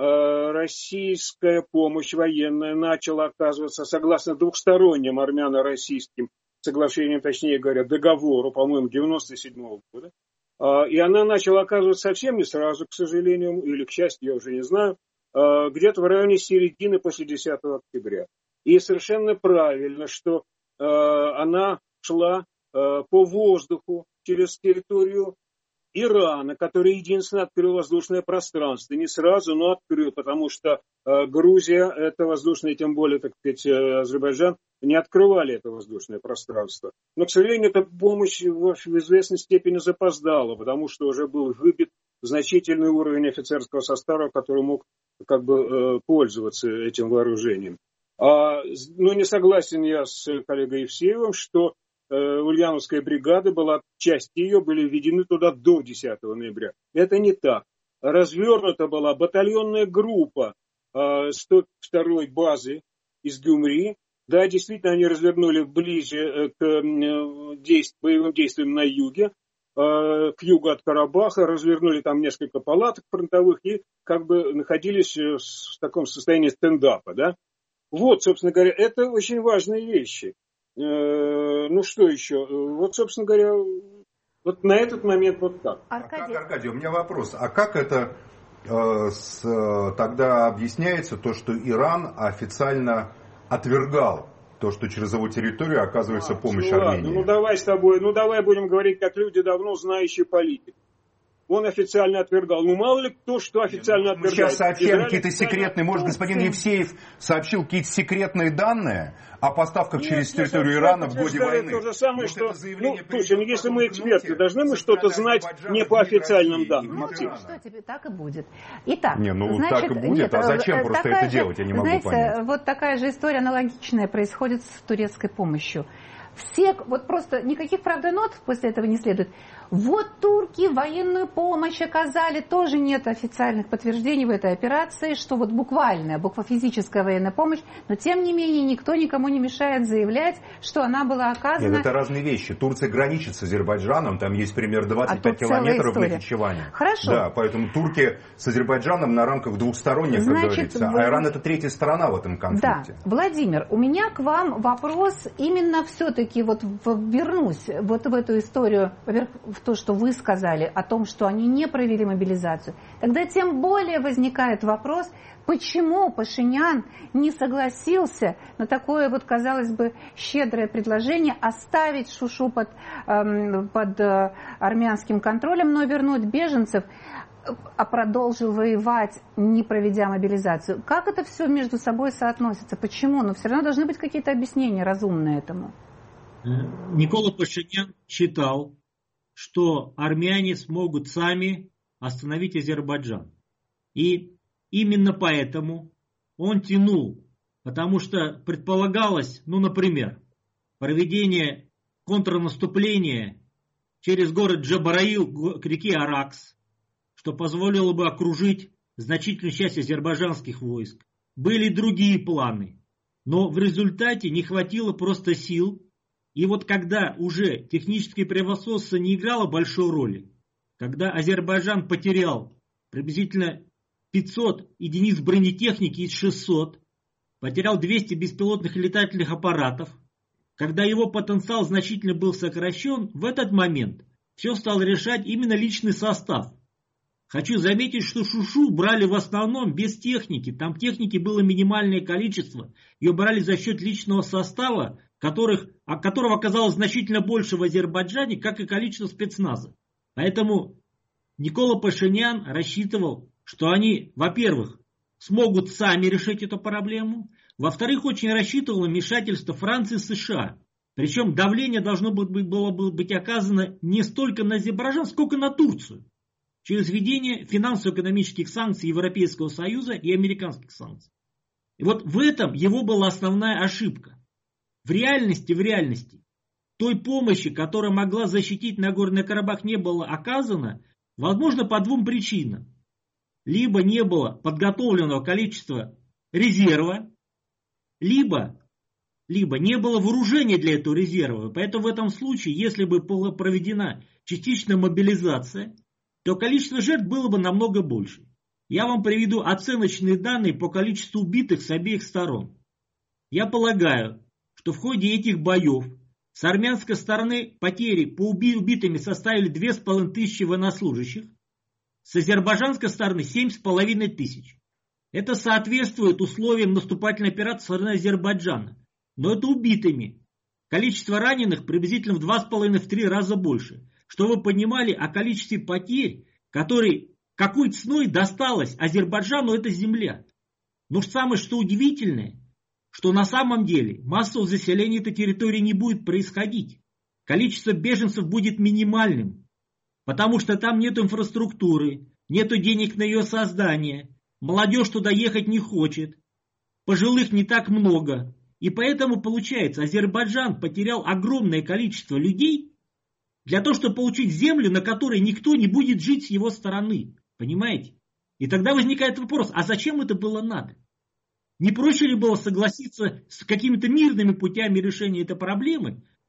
российская помощь военная начала оказываться согласно двухсторонним армяно-российским соглашениям, точнее говоря, договору, по-моему, 1997 года. И она начала оказываться совсем не сразу, к сожалению, или к счастью, я уже не знаю, где-то в районе середины после 10 октября. И совершенно правильно, что она шла по воздуху через территорию Ирана, который единственно открыл воздушное пространство. Не сразу, но открыл, потому что Грузия, это воздушное, тем более, так сказать, Азербайджан, не открывали это воздушное пространство. Но, к сожалению, эта помощь в известной степени запоздала, потому что уже был выбит значительный уровень офицерского состава, который мог пользоваться этим вооружением. Но не согласен я с коллегой Евсеевым, что Ульяновская бригада была, часть ее были введены туда до 10 ноября. Это не так. Развернута была батальонная группа 102-й базы из Гюмри. Да, действительно, они развернули ближе к боевым действиям на юге. к югу от Карабаха, развернули там несколько палаток фронтовых и как бы находились в таком состоянии стендапа, да. Вот, собственно говоря, это очень важные вещи. Ну, что еще? Вот, собственно говоря, вот на этот момент вот так. Аркадий, у меня вопрос. А как это тогда объясняется, то, что Иран официально отвергал то, что через его территорию оказывается помощь Армении? Ну, давай будем говорить, как люди, давно знающие политики. Он официально отвергал. Ну, мало ли кто что официально отвергает. Мы сейчас сообщаем какие-то секретные, может, господин Евсеев сообщил какие-то секретные данные о поставках через территорию Ирана в годе войны. То же самое, что, слушай, если мы эксперты, должны мы что-то знать не по официальным данным. Ну, что тебе так и будет. Итак, так и будет, а зачем просто это делать, я не могу понять. Вот такая же история аналогичная происходит с турецкой помощью. Вот просто никаких, правда, нот после этого не следует. Вот турки военную помощь оказали, тоже нет официальных подтверждений в этой операции, что вот буквальная, физическая военная помощь, но тем не менее никто никому не мешает заявлять, что она была оказана. Нет, это разные вещи. Турция граничит с Азербайджаном, там есть примерно 25 километров Нахичевани. Хорошо. Да, поэтому турки с Азербайджаном на рамках двухсторонних, как говорится, а Иран это третья сторона в этом конфликте. Да, Владимир, у меня к вам вопрос, именно все-таки вот вернусь вот в эту историю, во-первых, в то, что вы сказали о том, что они не провели мобилизацию, тогда тем более возникает вопрос, почему Пашинян не согласился на такое вот, казалось бы, щедрое предложение оставить Шушу под армянским контролем, но вернуть беженцев, а продолжил воевать, не проведя мобилизацию. Как это все между собой соотносится? Почему? Но все равно должны быть какие-то объяснения разумные этому. Никола Пашинян считал, что армяне смогут сами остановить Азербайджан. И именно поэтому он тянул, потому что предполагалось, например, проведение контрнаступления через город Джабраил к реке Аракс, что позволило бы окружить значительную часть азербайджанских войск. Были другие планы, но в результате не хватило просто сил. И вот когда уже техническое превосходство не играло большой роли, когда Азербайджан потерял приблизительно 500 единиц бронетехники из 600, потерял 200 беспилотных летательных аппаратов, когда его потенциал значительно был сокращен, в этот момент все стал решать именно личный состав. Хочу заметить, что Шушу брали в основном без техники, там техники было минимальное количество, ее брали за счет личного состава, которого оказалось значительно больше в Азербайджане, как и количество спецназа. Поэтому Никола Пашинян рассчитывал, что они, во-первых, смогут сами решить эту проблему, во-вторых, очень рассчитывал на вмешательство Франции и США. Причем давление должно было быть оказано не столько на Азербайджан, сколько на Турцию, через введение финансово-экономических санкций Европейского Союза и американских санкций. И вот в этом его была основная ошибка. В реальности, той помощи, которая могла защитить Нагорный Карабах, не было оказано, возможно, по двум причинам. Либо не было подготовленного количества резерва, либо не было вооружения для этого резерва. Поэтому в этом случае, если бы была проведена частичная мобилизация, то количество жертв было бы намного больше. Я вам приведу оценочные данные по количеству убитых с обеих сторон. Я полагаю, что в ходе этих боев с армянской стороны потери по убитыми составили 2500 военнослужащих, с азербайджанской стороны 7500. Это соответствует условиям наступательной операции со стороны Азербайджана. Но это убитыми. Количество раненых приблизительно в 2,5-3 раза больше. Чтобы вы понимали о количестве потерь, которые какой ценой досталось Азербайджану эта земля. Но самое что удивительное, что на самом деле массового заселения этой территории не будет происходить. Количество беженцев будет минимальным, потому что там нет инфраструктуры, нет денег на ее создание, молодежь туда ехать не хочет, пожилых не так много. И поэтому получается, Азербайджан потерял огромное количество людей для того, чтобы получить землю, на которой никто не будет жить с его стороны. Понимаете? И тогда возникает вопрос, а зачем это было надо? Не проще ли было согласиться с какими-то мирными путями решения этой проблемы,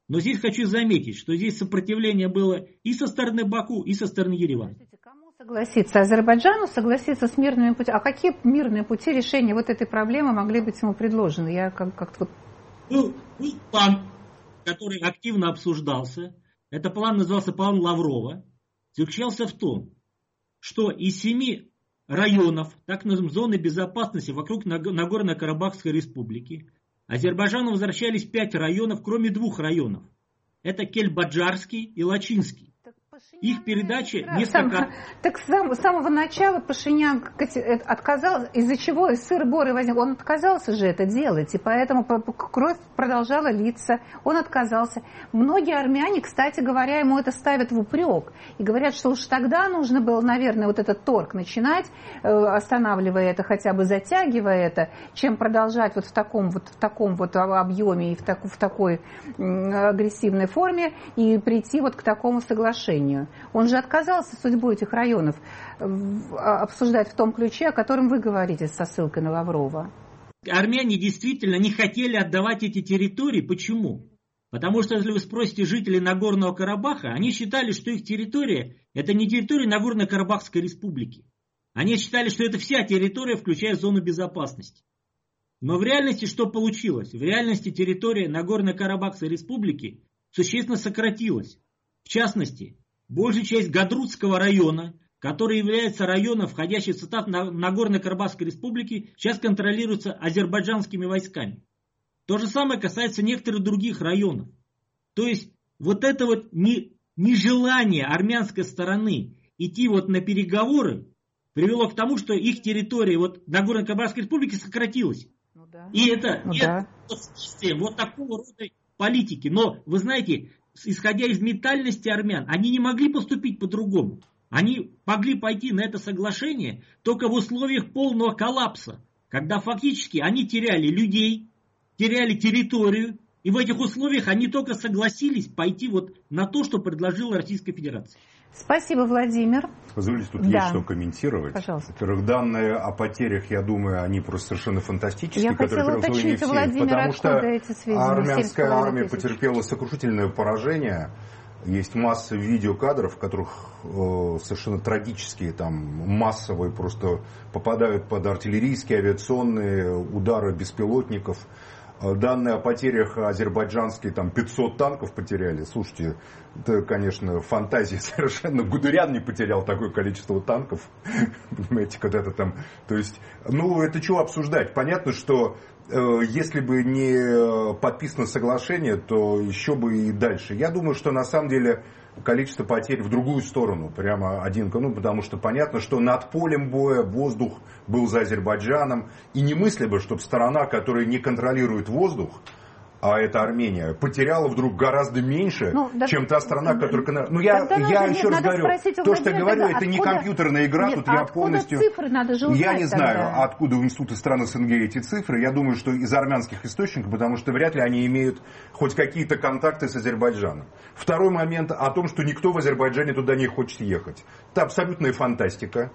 Но здесь хочу заметить, что здесь сопротивление было и со стороны Баку, и со стороны Еревана. Кому согласиться? Азербайджану согласиться с мирными путями? А какие мирные пути решения вот этой проблемы могли быть ему предложены? Я как-то Был план, который активно обсуждался. Этот план назывался план Лаврова. Заключался в том, что из 7 районов, так называемой зоны безопасности вокруг Нагорно-Карабахской республики, Азербайджану возвращались 5 районов, кроме 2 районов. Это Кельбаджарский и Лачинский. Их передача несколько... Так с самого начала Пашинян отказался, из-за чего сыр-бор и возник. Он отказался же это делать, и поэтому кровь продолжала литься. Он отказался. Многие армяне, кстати говоря, ему это ставят в упрек. И говорят, что уж тогда нужно было, наверное, вот этот торг начинать, останавливая это, хотя бы затягивая это, чем продолжать вот в таком объеме и в такой агрессивной форме и прийти вот к такому соглашению. Он же отказался судьбу этих районов обсуждать в том ключе, о котором вы говорите со ссылкой на Лаврова. Армяне действительно не хотели отдавать эти территории. Почему? Потому что, если вы спросите жителей Нагорного Карабаха, они считали, что их территория – это не территория Нагорно-Карабахской республики. Они считали, что это вся территория, включая зону безопасности. Но в реальности что получилось? В реальности территория Нагорно-Карабахской республики существенно сократилась. В частности, большая часть Гадрутского района, который является районом, входящим в состав Нагорно-Карабахской республики, сейчас контролируется азербайджанскими войсками. То же самое касается некоторых других районов. То есть вот это вот нежелание армянской стороны идти вот на переговоры привело к тому, что их территория вот Нагорно-Карабахской республики сократилась. И это следствие вот такого рода политики. Но вы знаете, исходя из ментальности армян, они не могли поступить по-другому. Они могли пойти на это соглашение только в условиях полного коллапса, когда фактически они теряли людей, теряли территорию, и в этих условиях они только согласились пойти вот на то, что предложила Российская Федерация. Спасибо, Владимир. Позволите, тут есть что комментировать. Пожалуйста. Во-первых, данные о потерях, я думаю, они просто совершенно фантастические. Я хотела уточнить у Владимира, потому что эти сведения. армянская армия потерпела сокрушительное поражение. Есть масса видеокадров, в которых совершенно трагические, там, массовые просто попадают под артиллерийские, авиационные удары беспилотников. Данные о потерях азербайджанские, там 500 танков потеряли. Слушайте, это, конечно, фантазия совершенно. Гудериан не потерял такое количество танков. Понимаете, когда-то там... То есть, это чего обсуждать? Понятно, что если бы не подписано соглашение, то еще бы и дальше. Я думаю, что на самом деле количество потерь в другую сторону. Прямо потому что понятно, что над полем боя воздух был за Азербайджаном. И немыслимо, чтобы сторона, которая не контролирует воздух, а это Армения, потеряла вдруг гораздо меньше, чем та страна, которая... Я еще раз говорю, то, что я говорю, это не компьютерная игра, тут я полностью... Цифры надо же узнать я не знаю, откуда у Института стран СНГ эти цифры. Я думаю, что из армянских источников, потому что вряд ли они имеют хоть какие-то контакты с Азербайджаном. Второй момент о том, что никто в Азербайджане туда не хочет ехать. Это абсолютная фантастика.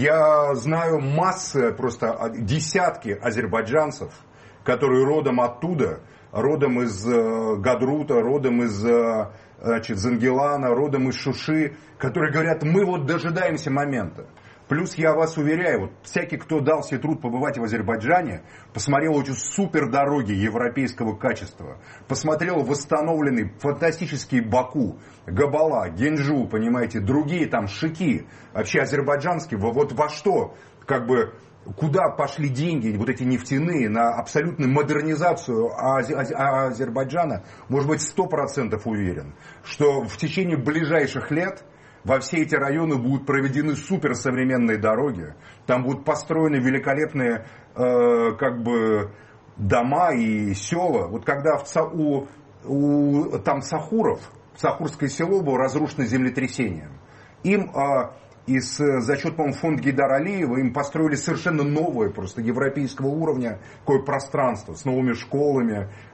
Я знаю массы, просто десятки азербайджанцев, которые родом оттуда, родом из Гадрута, родом из Зангелана, родом из Шуши, которые говорят, мы вот дожидаемся момента. Плюс я вас уверяю, всякий, кто дал себе труд побывать в Азербайджане, посмотрел эти супердороги европейского качества, посмотрел восстановленный фантастический Баку, Габала, Генджу, понимаете, другие там Шики, вообще азербайджанские, вот во что, куда пошли деньги, вот эти нефтяные, на абсолютную модернизацию Азербайджана, может быть, 100% уверен, что в течение ближайших лет во все эти районы будут проведены суперсовременные дороги, там будут построены великолепные дома и села. Вот когда там Сахуров, Сахурское село было разрушено землетрясением, им... за счет, по-моему, фонда Гейдара Алиева им построили совершенно новое, просто европейского уровня, такое пространство с новыми школами,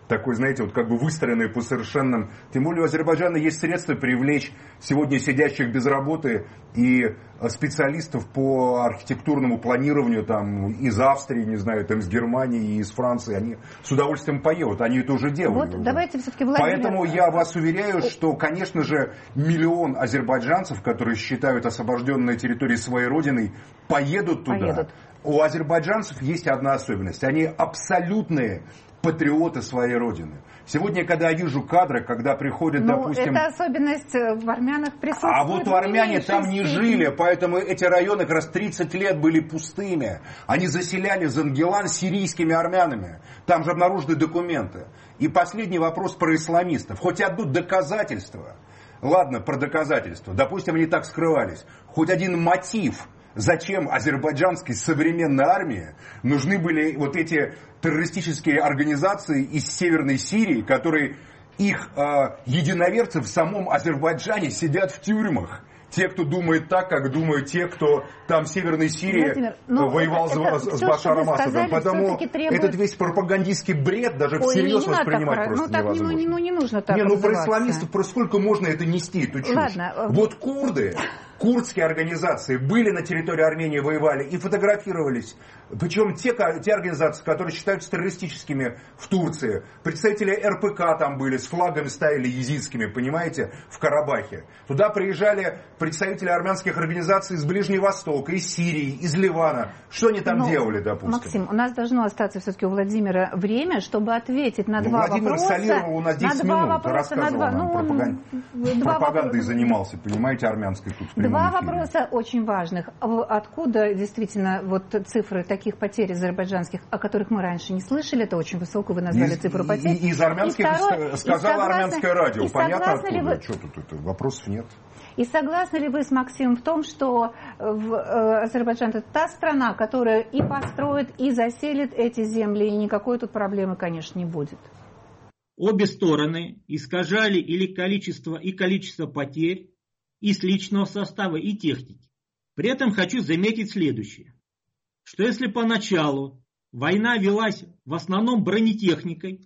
такой, знаете, вот как бы выстроенный по совершенным... Тем более у Азербайджана есть средства привлечь сегодня сидящих без работы и специалистов по архитектурному планированию там из Австрии, не знаю, там из Германии и из Франции. Они с удовольствием поедут, они это уже делают. Вот давайте все-таки, Владимир... Поэтому я вас уверяю, что, конечно же, миллион азербайджанцев, которые считают освобожденные территории своей родиной, поедут туда. У азербайджанцев есть одна особенность. Они абсолютные патриоты своей родины. Сегодня, когда я вижу кадры, когда приходят, допустим... это особенность в армянах присутствует. А вот армяне там не жили, поэтому эти районы как раз 30 лет были пустыми. Они заселяли Зангелан сирийскими армянами. Там же обнаружены документы. И последний вопрос про исламистов. Хоть одно доказательство. Ладно, про доказательства. Допустим, они так скрывались. Хоть один мотив. Зачем азербайджанской современной армии нужны были вот эти террористические организации из Северной Сирии, которые их единоверцы в самом Азербайджане сидят в тюрьмах. Те, кто думает так, как думают те, кто там в Северной Сирии воевал с Башаром Асадом. Поэтому этот весь пропагандистский бред даже всерьез воспринимать просто невозможно. Не нужно так про исламистов, про сколько можно это нести, эту чушь. Ладно. Вот курды, курдские организации были на территории Армении, воевали и фотографировались. Причем те организации, которые считаются террористическими в Турции. Представители РПК там были, с флагами стояли езидскими, понимаете, в Карабахе. Туда приезжали представители армянских организаций из Ближнего Востока, из Сирии, из Ливана. Что они там делали, допустим? Максим, у нас должно остаться все-таки у Владимира время, чтобы ответить на два вопроса. Владимир солировал у нас 10 минут, рассказывал нам пропагандой занимался, понимаете, армянской тут. Два вопроса очень важных. Откуда действительно вот цифры таких потерь азербайджанских, о которых мы раньше не слышали, это очень высокую, вы назвали цифру потерь. Из армянских, сказала армянское радио. Понятно откуда? Что тут, вопросов нет. И согласны ли вы с Максимом в том, что Азербайджан это та страна, которая и построит, и заселит эти земли, и никакой тут проблемы, конечно, не будет? Обе стороны искажали количество потерь из личного состава и техники. При этом хочу заметить следующее, что если поначалу война велась в основном бронетехникой,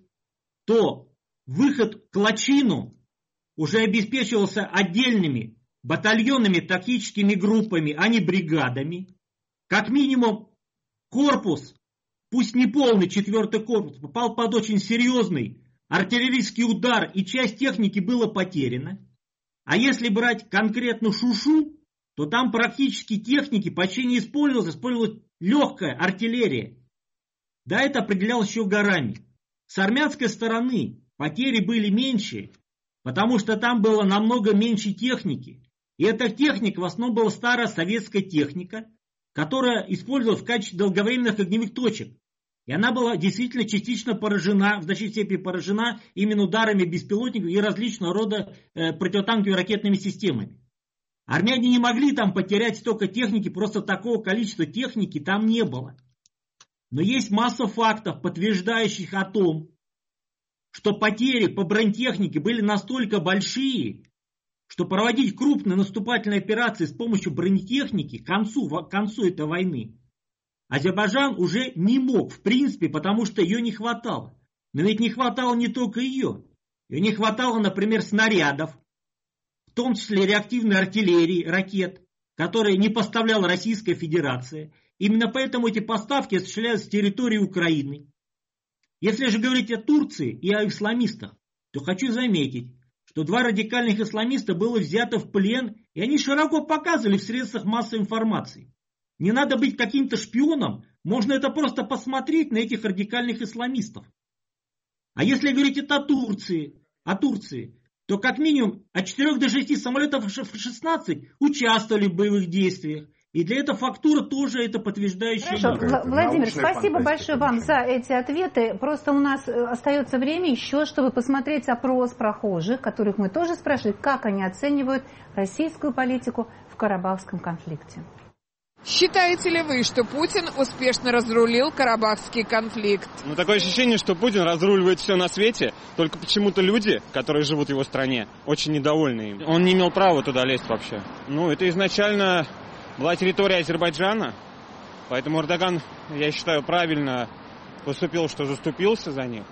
то выход к Лачину уже обеспечивался отдельными батальонными тактическими группами, а не бригадами. Как минимум корпус, пусть не полный 4-й корпус, попал под очень серьезный артиллерийский удар, и часть техники была потеряна. А если брать конкретно Шушу, то там практически техники почти не использовалась легкая артиллерия. Да, это определялось еще горами. С армянской стороны потери были меньше, потому что там было намного меньше техники. И эта техника в основном была старая советская техника, которая использовалась в качестве долговременных огневых точек. И она была действительно частично поражена, в значительной степени поражена именно ударами беспилотников и различного рода противотанковыми ракетными системами. Армяне не могли там потерять столько техники, просто такого количества техники там не было. Но есть масса фактов, подтверждающих о том, что потери по бронетехнике были настолько большие, что проводить крупные наступательные операции с помощью бронетехники к концу этой войны Азербайджан уже не мог, в принципе, потому что ее не хватало. Но ведь не хватало не только ее. Ее не хватало, например, снарядов, в том числе реактивной артиллерии, ракет, которые не поставляла Российская Федерация. Именно поэтому эти поставки осуществлялись с территории Украины. Если же говорить о Турции и о исламистах, то хочу заметить, что 2 радикальных исламиста было взято в плен, и они широко показывали в средствах массовой информации. Не надо быть каким-то шпионом, можно это просто посмотреть на этих радикальных исламистов. А если говорить о Турции, то как минимум от 4 до 6 самолетов F-16 участвовали в боевых действиях. И для этого фактура тоже это подтверждающая. Хорошо, Владимир, спасибо большое вам за эти ответы. Просто у нас остается время еще, чтобы посмотреть опрос прохожих, которых мы тоже спрашивали, как они оценивают российскую политику в Карабахском конфликте. Считаете ли вы, что Путин успешно разрулил Карабахский конфликт? Такое ощущение, что Путин разруливает все на свете, только почему-то люди, которые живут в его стране, очень недовольны им. Он не имел права туда лезть вообще. Это изначально была территория Азербайджана, поэтому Эрдоган, я считаю, правильно поступил, что заступился за них.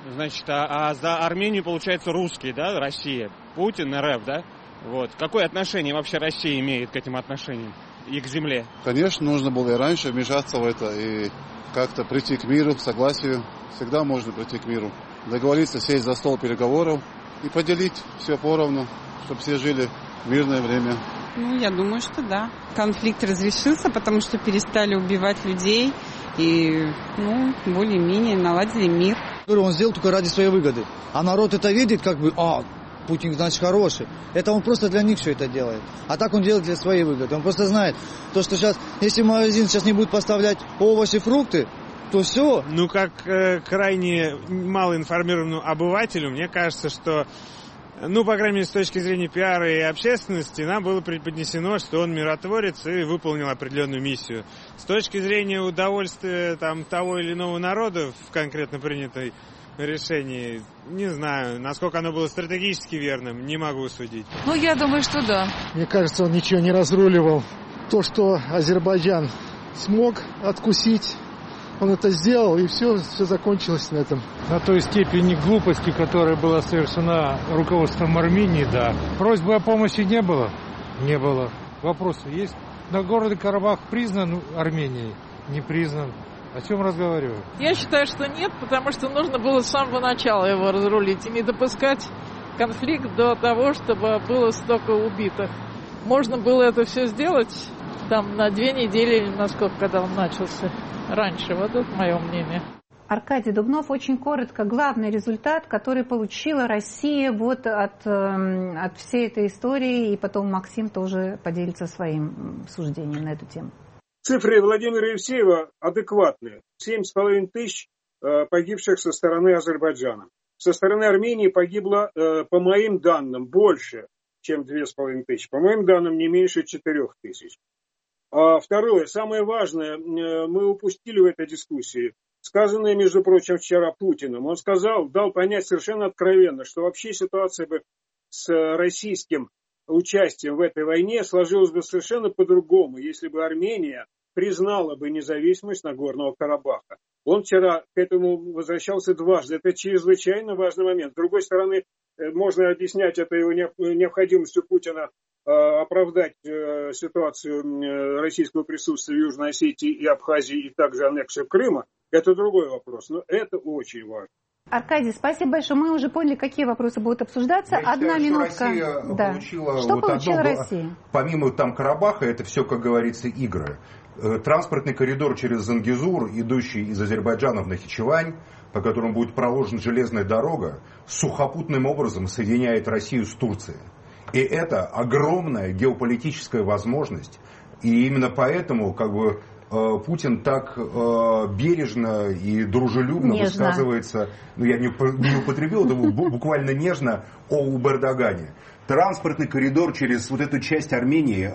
Значит, а за Армению, получается, русский, да, Россия, Путин, РФ, да? Вот. Какое отношение вообще Россия имеет к этим отношениям и к земле? Конечно, нужно было и раньше вмешаться в это и как-то прийти к миру, к согласию. Всегда можно прийти к миру. Договориться, сесть за стол переговоров и поделить все поровну, чтобы все жили в мирное время. Ну, я думаю, что да. Конфликт разрешился, потому что перестали убивать людей и, более-менее наладили мир. Он сделал только ради своей выгоды. А народ это видит, Путин, значит, хороший. Это он просто для них все это делает. А так он делает для своей выгоды. Он просто знает, что сейчас, если магазин сейчас не будет поставлять овощи, фрукты, то все. Как крайне малоинформированному обывателю, мне кажется, что, по крайней мере, с точки зрения пиара и общественности, нам было преподнесено, что он миротворец и выполнил определенную миссию. С точки зрения удовольствия того или иного народа в конкретно принятой решении, не знаю, насколько оно было стратегически верным, не могу судить. Я думаю, что да. Мне кажется, он ничего не разруливал. То, что Азербайджан смог откусить, он это сделал, и все закончилось на этом. На той степени глупости, которая была совершена руководством Армении, да. Просьбы о помощи не было? Не было. Вопросы есть? Нагорный Карабах признан Арменией? Не признан. О чем разговариваю? Я считаю, что нет, потому что нужно было с самого начала его разрулить и не допускать конфликт до того, чтобы было столько убитых. Можно было это все сделать на 2 недели или насколько, когда он начался. Раньше, вот это мое мнение. Аркадий Дубнов, очень коротко, главный результат, который получила Россия от всей этой истории, и потом Максим тоже поделится своим суждением на эту тему. Цифры Владимира Евсеева адекватные. 7,5 тысяч погибших со стороны Азербайджана. Со стороны Армении погибло, по моим данным, больше, чем 2,5 тысячи. По моим данным, не меньше 4 тысяч. Второе, самое важное, мы упустили в этой дискуссии. Сказанное, между прочим, вчера Путиным. Он дал понять совершенно откровенно, что вообще ситуация бы с российским участием в этой войне сложилась бы совершенно по-другому, если бы Армения признала бы независимость Нагорного Карабаха. Он вчера к этому возвращался дважды. Это чрезвычайно важный момент. С другой стороны, можно объяснять это его необходимостью Путина оправдать ситуацию российского присутствия в Южной Осетии и Абхазии и также аннексию Крыма. Это другой вопрос, но это очень важно. Аркадий, спасибо большое. Мы уже поняли, какие вопросы будут обсуждаться. Одна минутка. Что получила Россия? Помимо Карабаха, это все, как говорится, игры. Транспортный коридор через Зангезур, идущий из Азербайджана в Нахичевань, по которому будет проложена железная дорога, сухопутным образом соединяет Россию с Турцией. И это огромная геополитическая возможность. И именно поэтому Путин так бережно и дружелюбно высказывается, я не употребил это буквально нежно, о Эрдогане. Транспортный коридор через вот эту часть Армении,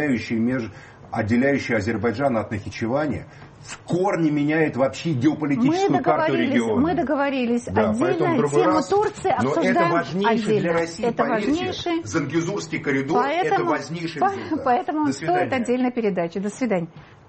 отделяющий Азербайджан от Нахичевани, в корне меняет вообще геополитическую карту региона. Мы договорились. Отдельно тему Турции обсуждаем. Но это важнейший отдельно. Для России, это поверьте. важнейший. Зангезурский коридор, это важнейший результат. Поэтому стоит отдельной передачи. До свидания.